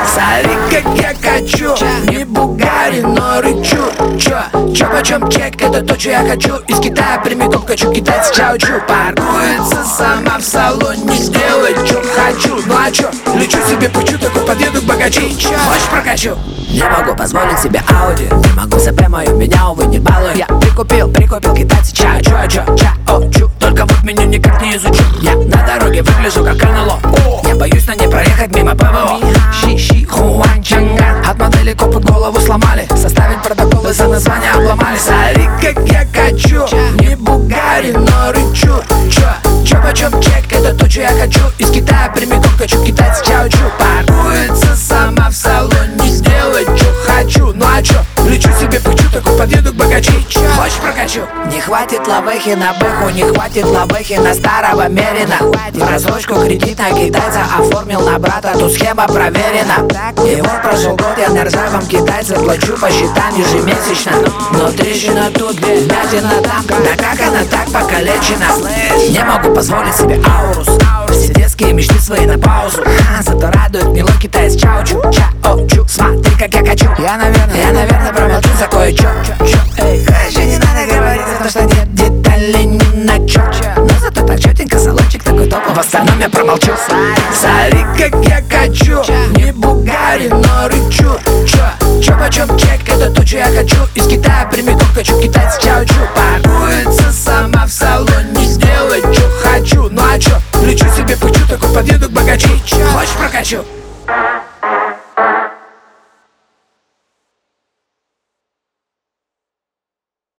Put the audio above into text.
Смотри, как я качу, не Бугари, но рычу. Чё почем чек, это то, что я хочу. Из Китая прямиком качу, китайцы чаучу. Паркуется сама в салоне, сделай, чё хочу. Ну а чё, лечу себе, пучу, такой подъеду к богачу. Хочешь прокачу? Не могу позволить себе Ауди, не могу ЗП мою, меня, увы, не балует. Я прикупил китайцы чаучу. Только вот меню никак не изучу. Я на дороге выгляжу как НЛО. Я боюсь на ней проехать мимо ПВО. Хуанчанган. От модели копы голову сломали, составить протоколы за название обломали. Смотри, как я качу, не Бугари, но рычу. Чё почем чек, это то, что я хочу. Из Китая прямиком качу, китайцы чаучу. Паркуется сама в салоне, сделай, чё хочу. Ну а чё, лечу себе, пучу, такой подъеду к богачу. Хочешь прокачу? Не хватит лавехи на бэху, не хватит лавехи на старого Мерина. В рассрочку кредит на китайца оформил на брата, тут схема проверена. И вот прошел год, я на ржавом китайце плачу по счетам ежемесячно. Но трещина тут, вмятина там, да как она так покалечена? Не могу позволить себе аурус, все детские мечты свои на паузу. Зато радует милой китаец чаучу. Смотри, как я качу. Я, наверное, промолчу за кое-чё. Короче, не надо говорить за то, что нет деталей ни на чё. Но зато так чётенько, салончик такой топовый. В остальном я промолчу. Смотри, как я качу, не Бугари, но рычу. Чё почем чек, это то, что я хочу. Из Китая прямиком качу, китайцы чаучу. Паркуется сама в салоне, сделай, чё хочу. Ну а чё, лечу себе, пучу, такой подъеду к богачу. Хочешь прокачу?